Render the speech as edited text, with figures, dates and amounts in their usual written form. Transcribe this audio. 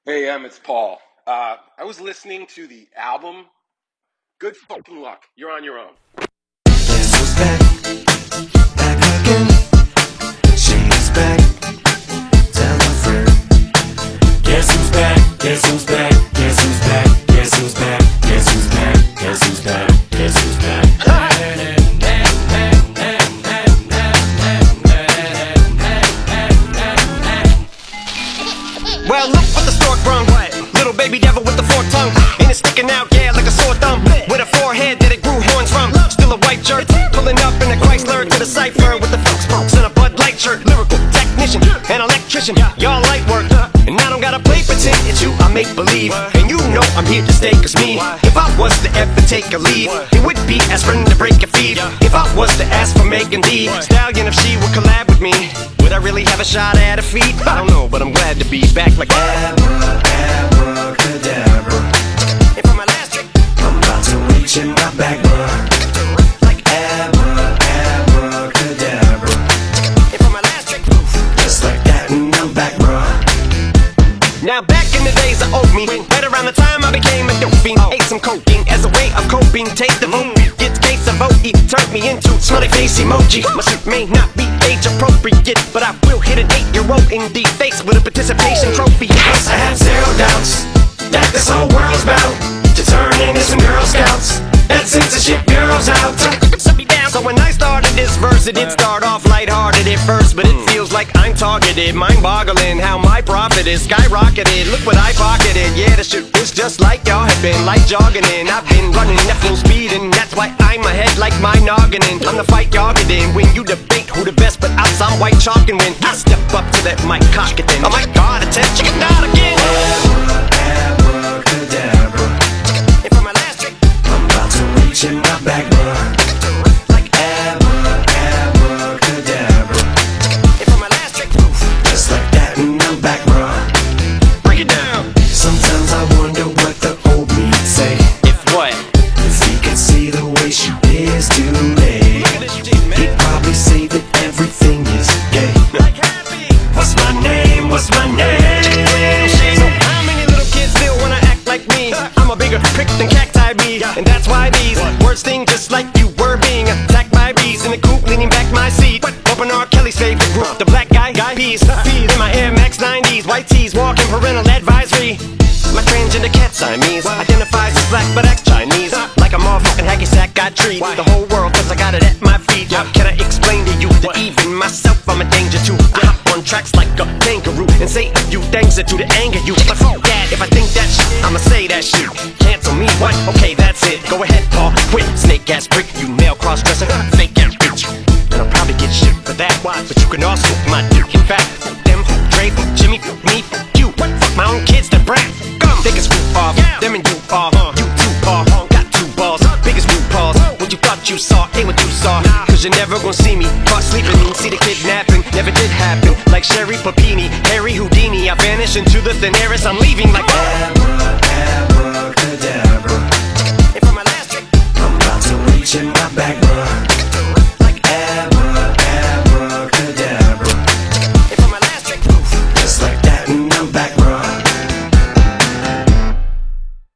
Hey, it's Paul. I was listening to the album. Good fucking luck. You're on your own. Guess who's back? Back again. She's back. Tell a friend. Guess who's back? Guess who's back? Guess who's back? Guess who's back? Guess who's back? Guess who's back? Guess who's back? Well, look what the stork brung. Little baby devil with the forked tongue. And it's sticking out, yeah, like a sore thumb. With a forehead that it grew horns from. Still a white jerk. Pulling up in a Chrysler to the cypher with the folks spokes and a Bud Light shirt. Lyrical technician, an electrician. Y'all light work. And I don't gotta play pretend. It's you, I make believe. And you know I'm here to stay, cause me, if I was to ever take a leave, it would be aspirin to break a feed. If I was to ask for Megan Thee Stallion, if she would collab with me, would I really have a shot at a feat? I don't know, but I'm glad to be back like Abracadabra. And for my last trick, I'm about to reach in my back, bruh. like Abracadabra. And for my last trick, Just like that, and I'm back, bruh. now back in the days of old me, right around the time I became a dope fiend, ate some cocaine as a way of coping. Take the moon, get case of OE, turned me into smiley face emoji. My suit may not be age appropriate, but I will hit an 8-year-old in the face with a participation trophy. Plus I have zero doubts that this whole world's bound to turn into some Girl Scouts and censorship girls out. Shut me down. So when I started this verse, it did start off lighthearted at first, but it feels like I'm targeted. Mind-boggling how my profit is skyrocketed. Look what I pocketed. Yeah, the shit is just like y'all have been, like jogging in. I've been running at full speed, and that's why I'm ahead like my noggin. I'm the fight y'all get in when you debate who the best, but I'm white chalk, and when I step up to that mic, cock it then. Oh my God, attention, chicken out again. Abracadabra. And for my last trick, I'm about to reach in my back, bruh. like Abracadabra. and for my last trick, Just like that, and I'm back, bruh. break it down. Sometimes I wonder what the old me'd say If what? if he could see the way she is today. Look at this shit, man. He'd probably say that everything is gay. Like happy. What's my name? What's my name? So how many little kids still wanna act like me? I'm a bigger prick than cacti bee, and that's why these words sting just like you were being attacked by bees in the coop, leaning back my seat. Open R. Kelly's favorite group, the black guy peas. In my Air Max 90s, white tees, walking parental advisory. My transgender cat Siamese identifies as black but acts Chinese. Like a motherfucking hacky sack, I treat the whole world cause I got it at my feet. How can I explain to you that even myself I'm a danger to? I hop on tracks like a kangaroo and say a few things that do to anger you. But fuck that, if I think that shit, I'ma say that shit. Cancel me, what? Okay, that's it. Go ahead, Paul, quit. Snake ass prick, you male cross-dresser, fake ass bitch. And I'll probably get shit for that. But you can also my dick in fact. Them, Dre, Jimmy, me, you. Fuck my own kids, the brat. Thick as screw off, them and you are. You too are, got two balls, big as RuPaul's. What you thought you saw ain't what you saw. Cause you're never gonna see me caught sleeping. See the kidnapping, never did happen. Like Sherry Papini, Harry Houdini, I vanish into the thin air as I'm leaving like Abracadabra. And for my last trick, I'm about to reach in my back, bruh.